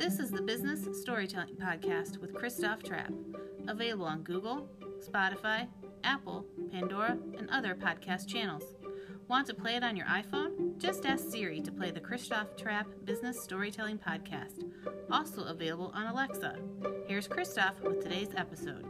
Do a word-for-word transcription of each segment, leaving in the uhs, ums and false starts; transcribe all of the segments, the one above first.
This is the Business Storytelling Podcast with Christoph Trapp, available on Google, Spotify, Apple, Pandora, and other podcast channels. Want to play it on your iPhone? Just ask Siri to play the Christoph Trapp Business Storytelling Podcast, also available on Alexa. Here's Christoph with today's episode.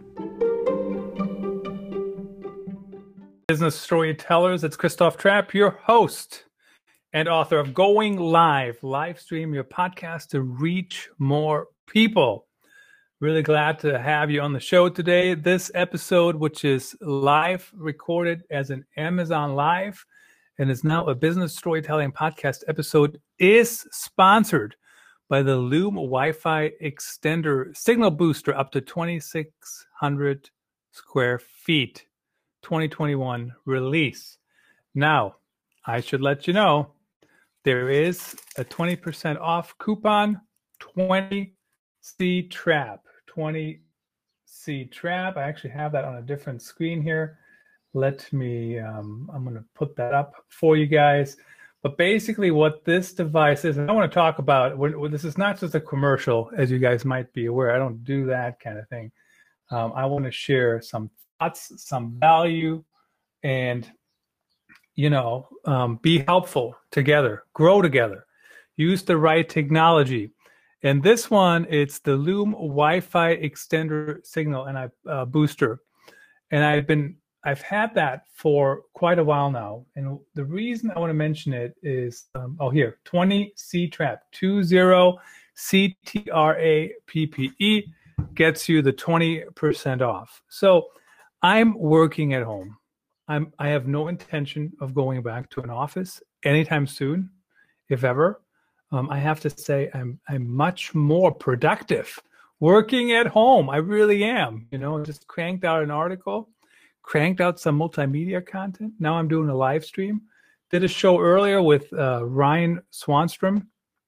Business Storytellers, it's Christoph Trapp, your host and author of Going Live, live stream your podcast to reach more people. Really glad to have you on the show today. This episode, which is live recorded as an Amazon Live and is now a Business Storytelling Podcast episode, is sponsored by the Loom Wi-Fi Extender Signal Booster up to twenty-six hundred square feet, twenty twenty-one release. Now, I should let you know, there is a twenty percent off coupon, twenty C Trap, twenty C Trap. I actually have that on a different screen here. Let me, um, I'm going to put that up for you guys. But basically what this device is, and I want to talk about, when, this is not just a commercial, as you guys might be aware. I don't do that kind of thing. Um, I want to share some thoughts, some value, and you know, um, be helpful together, grow together, use the right technology. And this one, it's the Loom Wi-Fi Extender Signal and I uh, Booster. And I've been, I've had that for quite a while now. And the reason I want to mention it is, um, oh here, twenty C Trap, twenty C T R A P P E gets you the twenty percent off. So I'm working at home. I'm, I have no intention of going back to an office anytime soon, if ever. Um, I have to say I'm I'm much more productive working at home. I really am. You know, just cranked out an article, cranked out some multimedia content. Now I'm doing a live stream. Did a show earlier with uh, Ryan Swanstrom,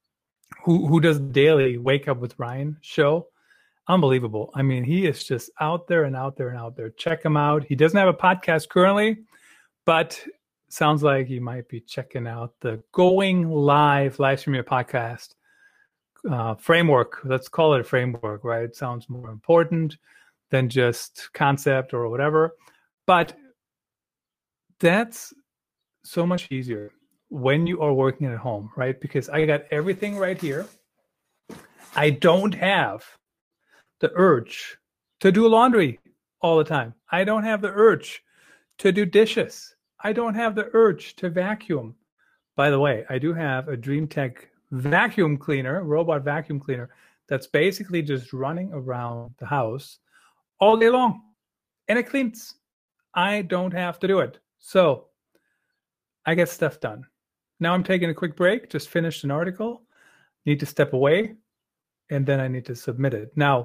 who who does the daily Wake Up with Ryan show. Unbelievable. I mean, he is just out there and out there and out there. Check him out. He doesn't have a podcast currently, but sounds like he might be checking out the Going Live, live stream your podcast uh, framework. Let's call it a framework, right? It sounds more important than just concept or whatever. But that's so much easier when you are working at home, right? Because I got everything right here. I don't have the urge to do laundry all the time. I don't have the urge to do dishes. I don't have the urge to vacuum. By the way, I do have a DreamTech vacuum cleaner, robot vacuum cleaner, that's basically just running around the house all day long. And it cleans. I don't have to do it. So I get stuff done. Now I'm taking a quick break, just finished an article, need to step away, and then I need to submit it. Now,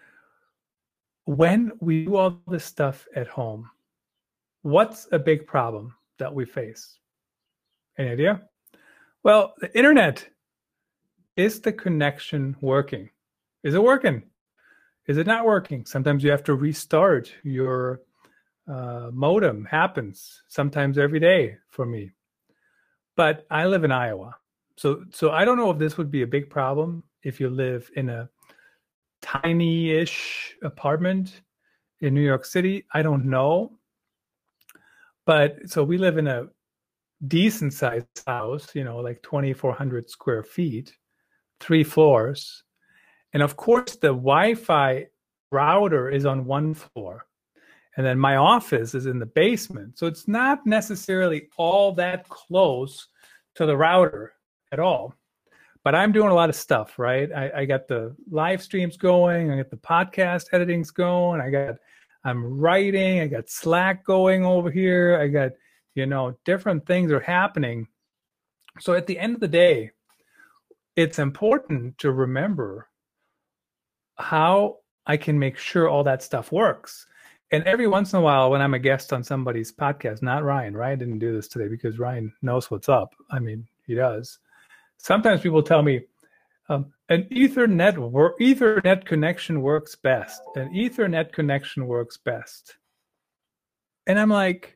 when we do all this stuff at home, what's a big problem that we face? Any idea? Well, the internet. Is the connection working? Is it working? Is it not working? Sometimes you have to restart your uh, modem. Happens sometimes every day for me. But I live in Iowa. So, so I don't know if this would be a big problem if you live in a tiny-ish apartment in New York City. I don't know. But so we live in a decent sized house, you know, like twenty-four hundred square feet, three floors. And of course, the Wi-Fi router is on one floor. And then my office is in the basement. So it's not necessarily all that close to the router at all. But I'm doing a lot of stuff, right? I, I got the live streams going. I got the podcast editings going. I got, I'm writing. I got Slack going over here. I got, you know, different things are happening. So at the end of the day, it's important to remember how I can make sure all that stuff works. And every once in a while, when I'm a guest on somebody's podcast, not Ryan, Ryan didn't do this today because Ryan knows what's up. I mean, he does. Sometimes people tell me um, an Ethernet wor- Ethernet connection works best. An Ethernet connection works best. And I'm like,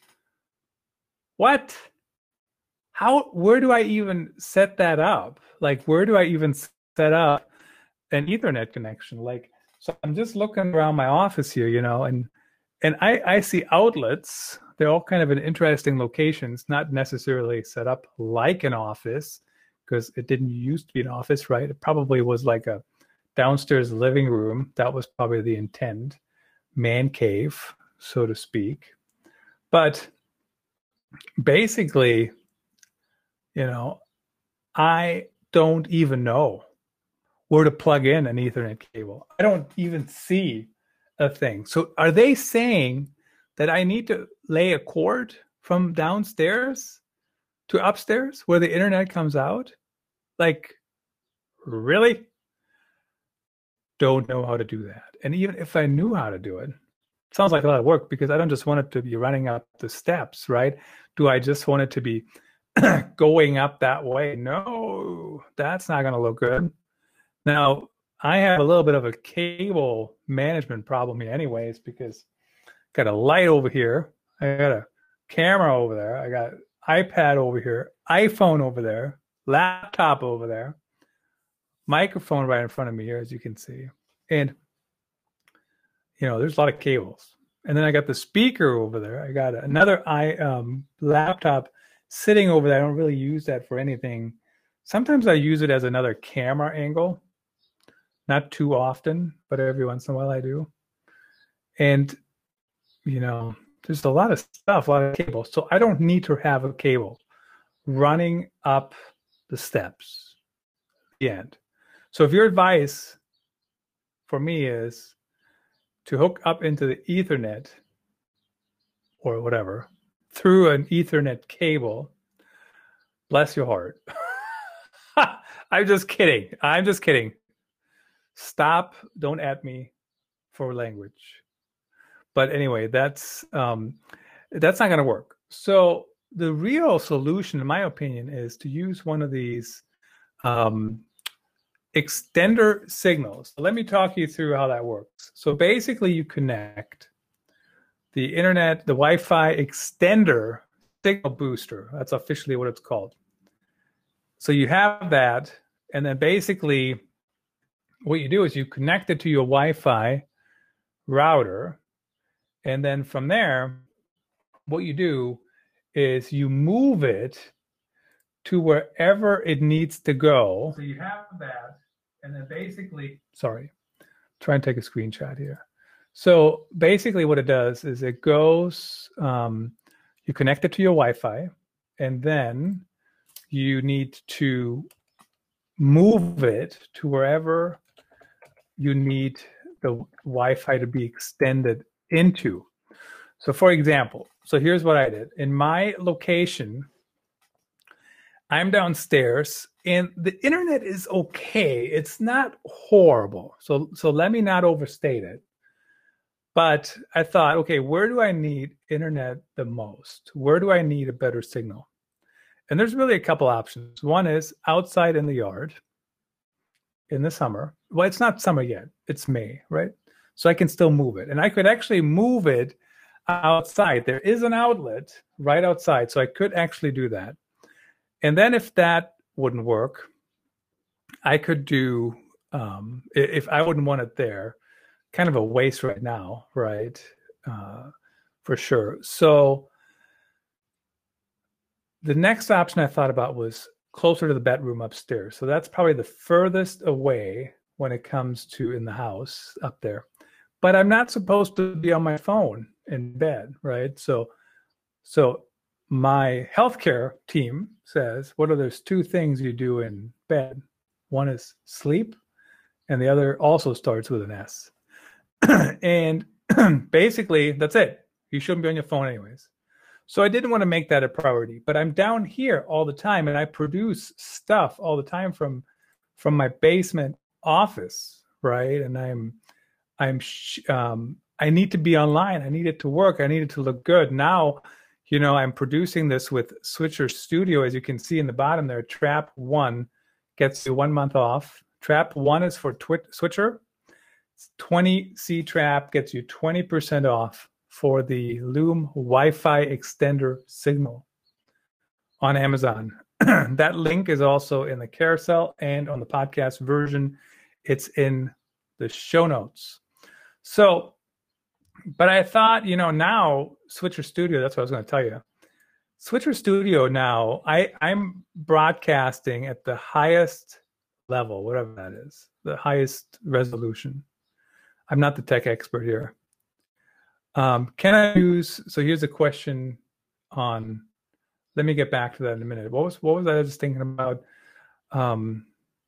what? How? Where do I even set that up? Like, where do I even set up an Ethernet connection. Like, so I'm just looking around my office here, you know, and and I, I see outlets. They're all kind of in interesting locations, not necessarily set up like an office, because it didn't used to be an office, right? It probably was like a downstairs living room. That was probably the intent, man cave, so to speak. But basically, you know, I don't even know where to plug in an Ethernet cable. I don't even see a thing. So are they saying that I need to lay a cord from downstairs to upstairs where the internet comes out? Like, really? Don't know how to do that. And even if I knew how to do it, it sounds like a lot of work, because I don't just want it to be running up the steps, right? Do I just want it to be going up that way? No, that's not going to look good. Now, I have a little bit of a cable management problem here anyways, because I got a light over here. I got a camera over there. I got iPad over here, iPhone over there, laptop over there, microphone right in front of me here, as you can see. And, you know, there's a lot of cables. And then I got the speaker over there. I got another i um, laptop sitting over there. I don't really use that for anything. Sometimes I use it as another camera angle. Not too often, but every once in a while I do. And, you know, there's a lot of stuff, a lot of cables. So I don't need to have a cable running up the steps at the end. So if your advice for me is to hook up into the Ethernet or whatever through an Ethernet cable, bless your heart. I'm just kidding. I'm just kidding. Stop. Don't at me for language. But anyway, that's um, that's not going to work. So the real solution, in my opinion, is to use one of these um, extender signals. So let me talk you through how that works. So basically, you connect the internet, the Wi-Fi extender signal booster. That's officially what it's called. So you have that, and then basically what you do is you connect it to your Wi-Fi router, and then from there, what you do is you move it to wherever it needs to go. So you have that, and then basically, sorry, try and take a screenshot here. So basically what it does is it goes, um, you connect it to your Wi-Fi, and then you need to move it to wherever you need the Wi-Fi to be extended into. So for example, so here's what I did. In my location, I'm downstairs and the internet is okay. It's not horrible. So, so let me not overstate it. But I thought, okay, where do I need internet the most? Where do I need a better signal? And there's really a couple options. One is outside in the yard in the summer. Well, it's not summer yet. It's May, right? So I can still move it. And I could actually move it outside. There is an outlet right outside. So I could actually do that. And then if that wouldn't work, I could do, um, if I wouldn't want it there, kind of a waste right now, right? Uh, for sure. So the next option I thought about was closer to the bedroom upstairs. So that's probably the furthest away when it comes to in the house up there. But I'm not supposed to be on my phone in bed, right? So, so my healthcare team says, what are those two things you do in bed? One is sleep, and the other also starts with an S. And basically, that's it. You shouldn't be on your phone anyways. So I didn't want to make that a priority, but I'm down here all the time, and I produce stuff all the time from from my basement office, right? And I'm I'm um, I need to be online. I need it to work. I need it to look good. Now, you know, I'm producing this with Switcher Studio, as you can see in the bottom there. Trap One gets you one month off. Trap One is for Twi- Switcher. twenty C Trap gets you twenty percent off for the Loom Wi-Fi extender signal on Amazon. That link is also in the carousel and on the podcast version It's in the show notes. So, but I thought, you know, now Switcher Studio, that's what I was going to tell you. Switcher Studio now, I, I'm broadcasting at the highest level, whatever that is, the highest resolution. I'm not the tech expert here. Um, can I use, so here's a question on, let me get back to that in a minute. What was, what was I just thinking about? Um,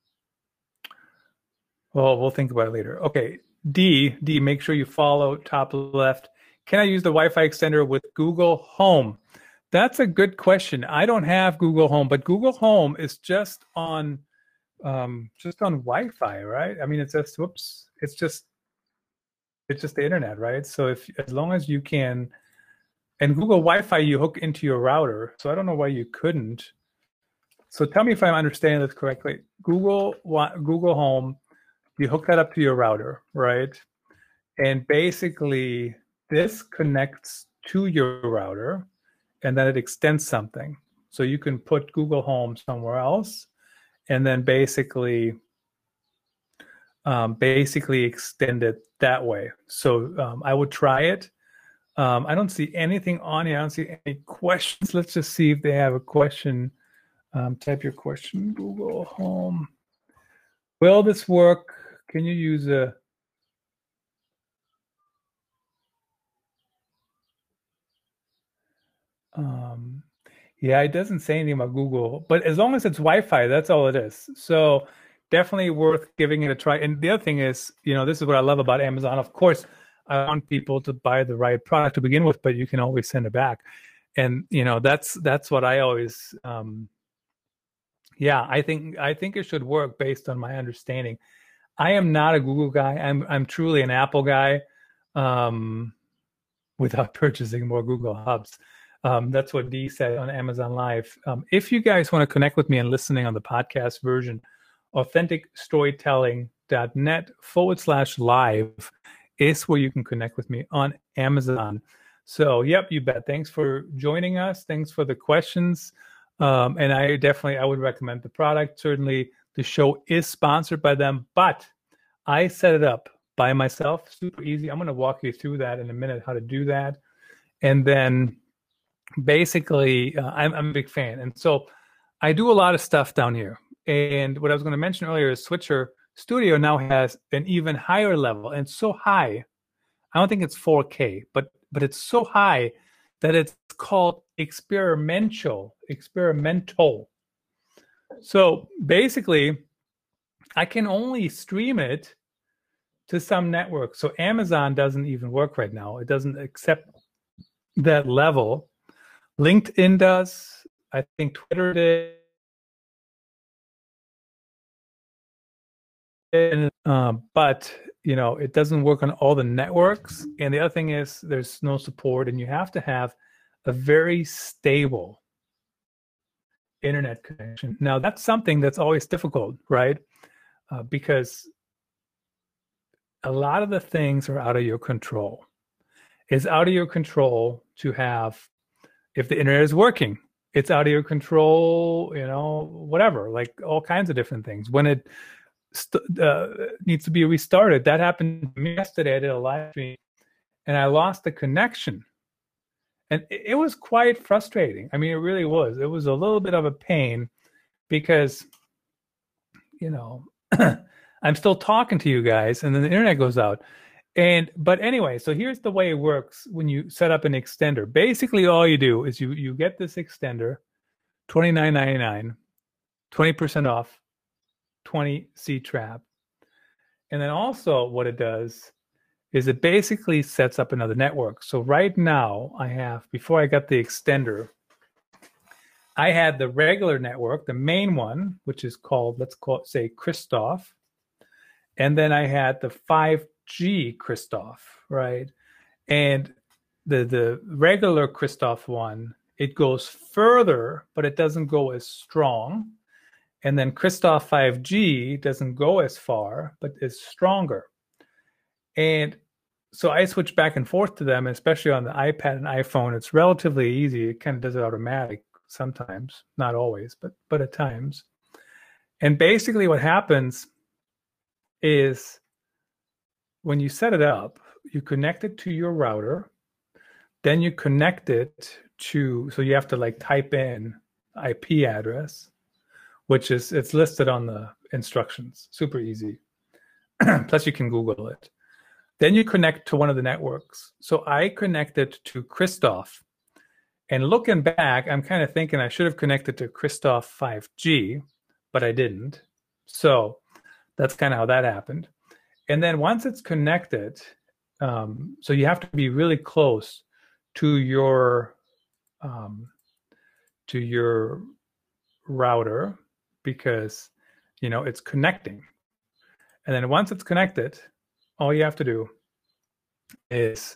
well, we'll think about it later. Okay, D, D, make sure you follow top left. Can I use the Wi-Fi extender with Google Home? That's a good question. I don't have Google Home, but Google Home is just on, um, just on Wi-Fi, right? I mean, it's just, whoops, it's just, it's just the internet, right? So if, as long as you can, and Google Wi-Fi, you hook into your router. So I don't know why you couldn't. So tell me if I'm understanding this correctly. Google, Google Home, you hook that up to your router, right? And basically this connects to your router and then it extends something. So you can put Google Home somewhere else and then basically, um, basically extend it that way. So um, I would try it. Um, I don't see anything on here. I don't see any questions. Let's just see if they have a question. Um, type your question, Google Home. Will this work? Can you use a, um, yeah, it doesn't say anything about Google, but as long as it's Wi-Fi, that's all it is. So definitely worth giving it a try. And the other thing is, you know, this is what I love about Amazon. Of course, I want people to buy the right product to begin with, but you can always send it back. And, you know, that's, that's what I always, um, yeah, I think, I think it should work based on my understanding. I am not a Google guy. I'm, I'm truly an Apple guy, um, without purchasing more Google Hubs. Um, that's what Dee said on Amazon Live. Um, if you guys want to connect with me and listening on the podcast version, authentic storytelling dot net forward slash live is where you can connect with me on Amazon. So, yep, you bet. Thanks for joining us. Thanks for the questions. Um, and I definitely, I would recommend the product. Certainly, the show is sponsored by them, but I set it up by myself. Super easy. I'm going to walk you through that in a minute, how to do that. And then basically, uh, I'm, I'm a big fan. And so I do a lot of stuff down here. And what I was going to mention earlier is Switcher Studio now has an even higher level, and so high. I don't think it's four K, but but it's so high that it's called experimental. Experimental. So basically, I can only stream it to some network. So Amazon doesn't even work right now. It doesn't accept that level. LinkedIn does. I think Twitter did. And, um, but you know, it doesn't work on all the networks. And the other thing is there's no support, and you have to have a very stable internet connection. Now that's something that's always difficult, right? Uh, because a lot of the things are out of your control. It's out of your control to have, if the internet is working, it's out of your control, you know, whatever, like all kinds of different things. When it st- uh, needs to be restarted, that happened to me yesterday. I did a live stream and I lost the connection. And it, it was quite frustrating. I mean, it really was. It was a little bit of a pain because, you know, I'm still talking to you guys and then the internet goes out. And, but anyway, so here's the way it works when you set up an extender. Basically, all you do is you, you get this extender, twenty-nine ninety-nine, twenty percent off, twenty C trap. And then also what it does is it basically sets up another network. So right now I have, before I got the extender, I had the regular network, the main one, which is called, let's call it, say, Christoph. And then I had the five G Christoph, right? And the, the regular Christoph one, it goes further, but it doesn't go as strong. And then Christoph five G doesn't go as far, but is stronger. And so I switch back and forth to them, especially on the iPad and iPhone. It's relatively easy. It kind of does it automatic sometimes, not always, but but at times. And basically what happens is when you set it up, you connect it to your router, then you connect it to, so you have to like type in I P address, which is, it's listed on the instructions, super easy. Plus you can Google it. Then you connect to one of the networks. So I connected to Christoph. And looking back, I'm kind of thinking I should have connected to Christoph five G, but I didn't. So that's kind of how that happened. And then once it's connected, um, so you have to be really close to your um, to your router because, you know, it's connecting. And then once it's connected, all you have to do is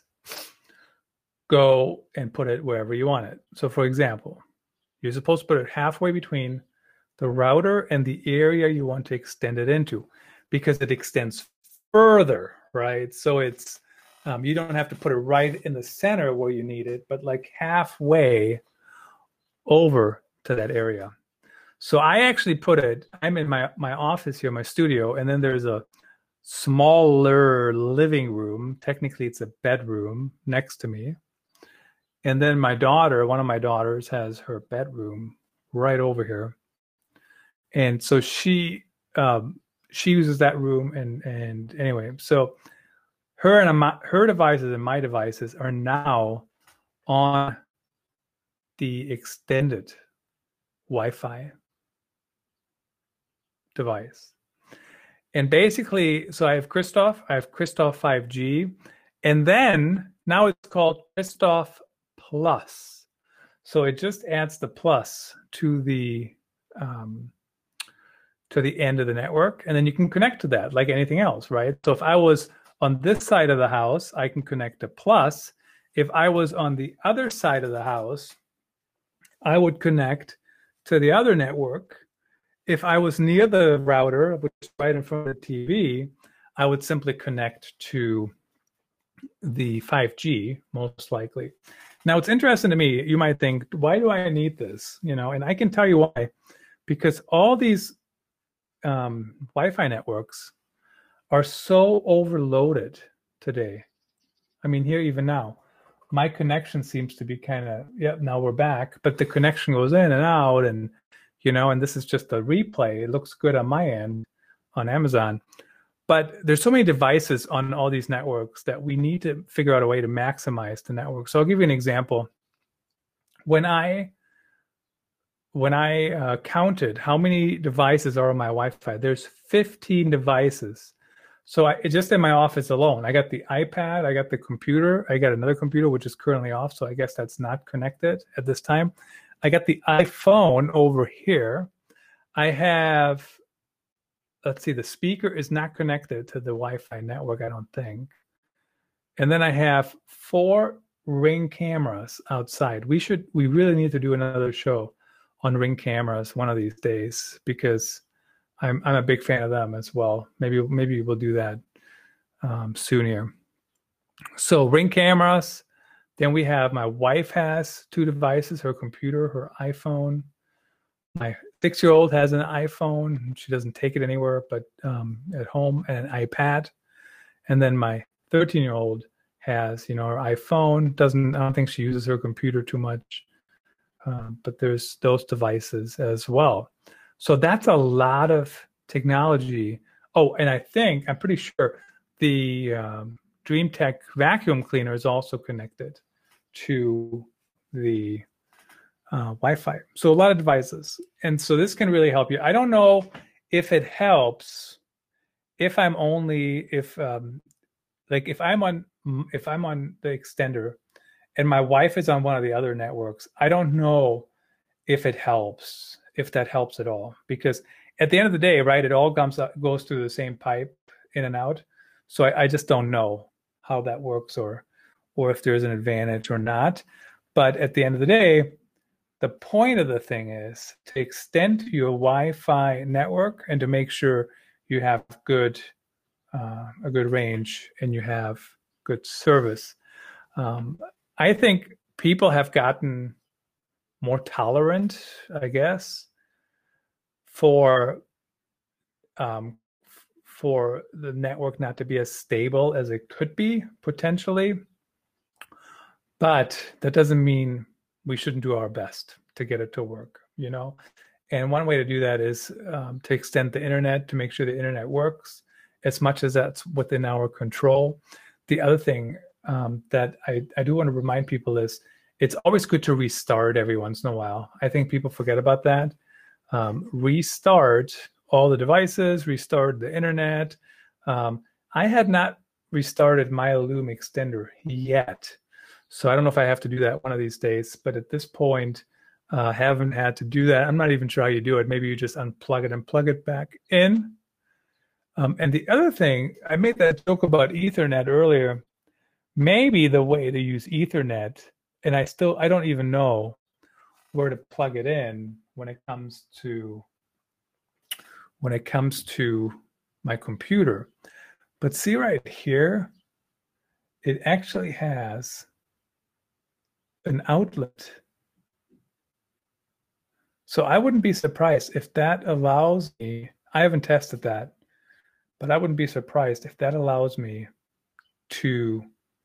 go and put it wherever you want it. So for example, you're supposed to put it halfway between the router and the area you want to extend it into, because it extends further, right? So it's, um, you don't have to put it right in the center where you need it, but like halfway over to that area. So I actually put it, I'm in my, my office here, my studio, and then there's a smaller living room. Technically it's a bedroom next to me. And then my daughter, one of my daughters has her bedroom right over here. And so she, um, she uses that room. And, and anyway, so her and my, her devices and my devices are now on the extended Wi-Fi device. And basically, so I have Christoph, I have Christoph five G, and then now it's called Christoph Plus. So it just adds the plus to the um, to the end of the network, and then you can connect to that like anything else, right? So if I was on this side of the house, I can connect to Plus. If I was on the other side of the house, I would connect to the other network. If I was near the router, which is right in front of the T V, I would simply connect to the five G, most likely. Now, it's interesting to me. You might think, why do I need this? You know, and I can tell you why. Because all these um, Wi-Fi networks are so overloaded today. I mean, here even now, my connection seems to be kind of, yep, now we're back, but the connection goes in and out, and you know, and this is just a replay. It looks good on my end on Amazon. But there's so many devices on all these networks that we need to figure out a way to maximize the network. So I'll give you an example. When I when I uh, counted how many devices are on my Wi-Fi, there's fifteen devices. So I, just in my office alone, I got the iPad, I got the computer, I got another computer which is currently off, so I guess that's not connected at this time. I got the iPhone over here. I have, let's see, the speaker is not connected to the Wi-Fi network, I don't think. And then I have four Ring cameras outside. We should, we really need to do another show on Ring cameras one of these days, because I'm I'm a big fan of them as well. Maybe maybe we'll do that um, soon here. So Ring cameras. Then we have, my wife has two devices, her computer, her iPhone. My six-year-old has an iPhone. She doesn't take it anywhere but um, at home, and an iPad. And then my thirteen-year-old has, you know, her iPhone. Doesn't, I don't think she uses her computer too much. Um, but there's those devices as well. So that's a lot of technology. Oh, and I think, I'm pretty sure the um, DreamTech vacuum cleaner is also connected to the uh, Wi-Fi. So a lot of devices. And so this can really help you. I don't know if it helps if I'm only, if um, like if I'm on, if I'm on the extender and my wife is on one of the other networks, I don't know if it helps, if that helps at all. Because at the end of the day, right, it all comes up, goes through the same pipe in and out. So I, I just don't know how that works, or or if there's an advantage or not. But at the end of the day, the point of the thing is to extend your Wi-Fi network and to make sure you have good uh, a good range and you have good service. Um, I think people have gotten more tolerant, I guess, for um, for the network not to be as stable as it could be potentially. But that doesn't mean we shouldn't do our best to get it to work, you know? And one way to do that is um, to extend the internet, to make sure the internet works as much as that's within our control. The other thing um, that I, I do want to remind people is it's always good to restart every once in a while. I think people forget about that. Um, restart all the devices, restart the internet. Um, I had not restarted my Loom extender yet. So I don't know if I have to do that one of these days, but at this point, uh, haven't had to do that. I'm not even sure how you do it. Maybe you just unplug it and plug it back in. Um, and the other thing, I made that joke about Ethernet earlier. Maybe the way to use Ethernet, and I still, I don't even know where to plug it in when it comes to, when it comes to my computer. But see right here, it actually has an outlet. So I wouldn't be surprised if that allows me, I haven't tested that, but I wouldn't be surprised if that allows me to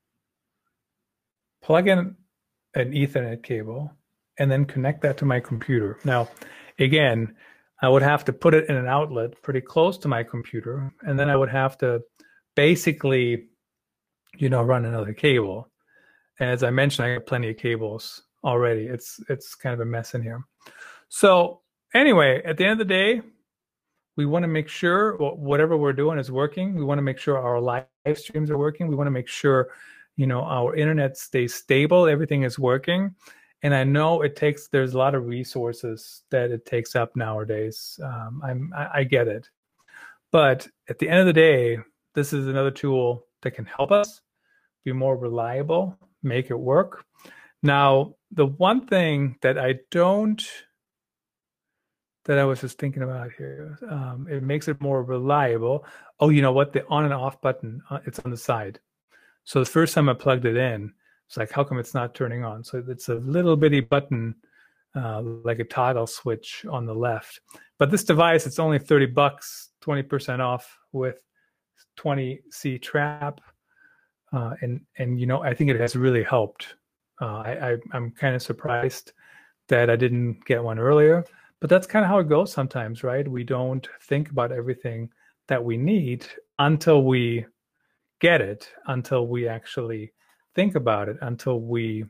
plug in an Ethernet cable and then connect that to my computer. Now, again, I would have to put it in an outlet pretty close to my computer, and then I would have to basically, you know, run another cable. And as I mentioned, I got plenty of cables already. It's it's kind of a mess in here. So anyway, at the end of the day, we want to make sure whatever we're doing is working. We want to make sure our live streams are working. We want to make sure, you know, our internet stays stable. Everything is working. And I know it takes, there's a lot of resources that it takes up nowadays. Um, I'm, I, I get it. But at the end of the day, this is another tool that can help us be more reliable, make it work. Now, the one thing that I don't, that I was just thinking about here, um, it makes it more reliable. Oh, you know what? The on and off button, uh, it's on the side. So the first time I plugged it in, it's like, how come it's not turning on? So it's a little bitty button, uh, like a toggle switch on the left. But this device, it's only thirty bucks, twenty percent off with twenty C trap. Uh, and, and, you know, I think it has really helped. Uh, I, I, I'm kind of surprised that I didn't get one earlier, but that's kind of how it goes sometimes, right? We don't think about everything that we need until we get it, until we actually think about it, until we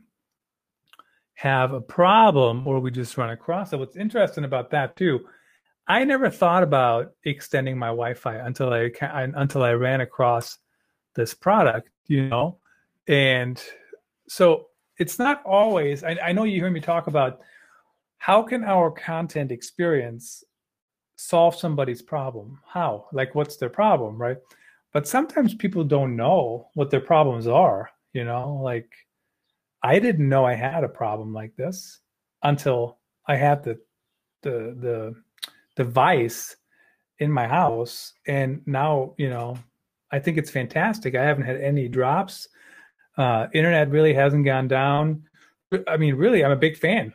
have a problem or we just run across it. What's interesting about that too, I never thought about extending my Wi-Fi until I until I ran across this product, you know, and so it's not always. I, I know you hear me talk about how can our content experience solve somebody's problem? How? Like, what's their problem, right? But sometimes people don't know what their problems are. You know, like I didn't know I had a problem like this until I had the the the device in my house, and now, you know, I think it's fantastic. I haven't had any drops. Uh, internet really hasn't gone down. I mean, really, I'm a big fan.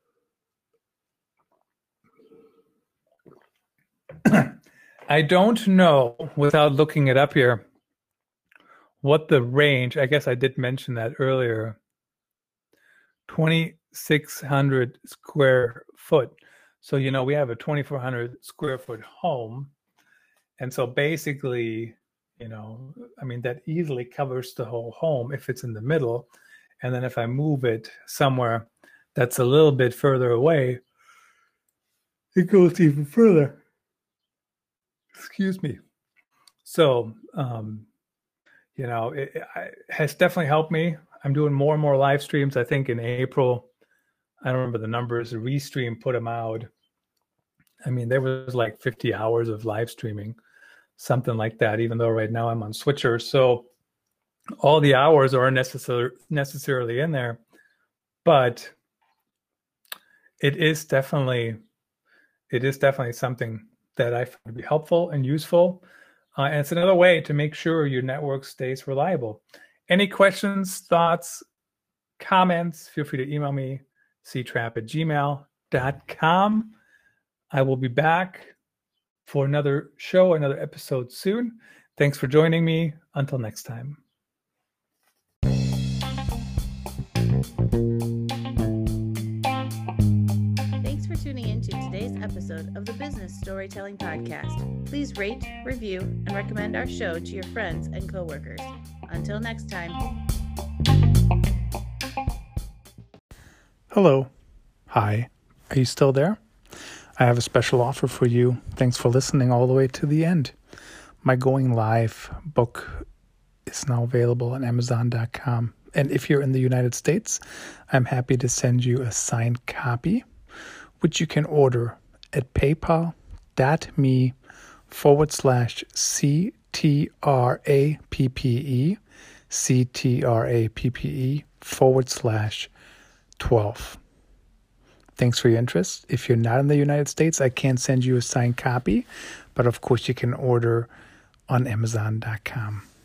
I don't know, without looking it up here, what the range, I guess I did mention that earlier, twenty-six hundred square foot. So, you know, we have a twenty-four hundred square foot home. And so basically, you know, I mean, that easily covers the whole home if it's in the middle. And then if I move it somewhere that's a little bit further away, it goes even further. Excuse me. So, um, you know, it, it has definitely helped me. I'm doing more and more live streams. I think in April, I don't remember the numbers, Restream put them out. I mean, there was like fifty hours of live streaming, something like that, even though right now I'm on Switcher. So all the hours aren't necessar- necessarily in there, but it is definitely, it is definitely something that I find to be helpful and useful. Uh, and it's another way to make sure your network stays reliable. Any questions, thoughts, comments, feel free to email me, c trap at gmail dot com. I will be back for another show, another episode soon. Thanks for joining me. Until next time. Thanks for tuning in to today's episode of the Business Storytelling Podcast. Please rate, review, and recommend our show to your friends and coworkers. Until next time. Hello. Hi. Are you still there? I have a special offer for you. Thanks for listening all the way to the end. My Going Live book is now available on amazon dot com. And if you're in the United States, I'm happy to send you a signed copy, which you can order at paypal.me forward slash C-T-R-A-P-P-E, C-T-R-A-P-P-E forward slash 12. Thanks for your interest. If you're not in the United States, I can't send you a signed copy, but of course you can order on amazon dot com.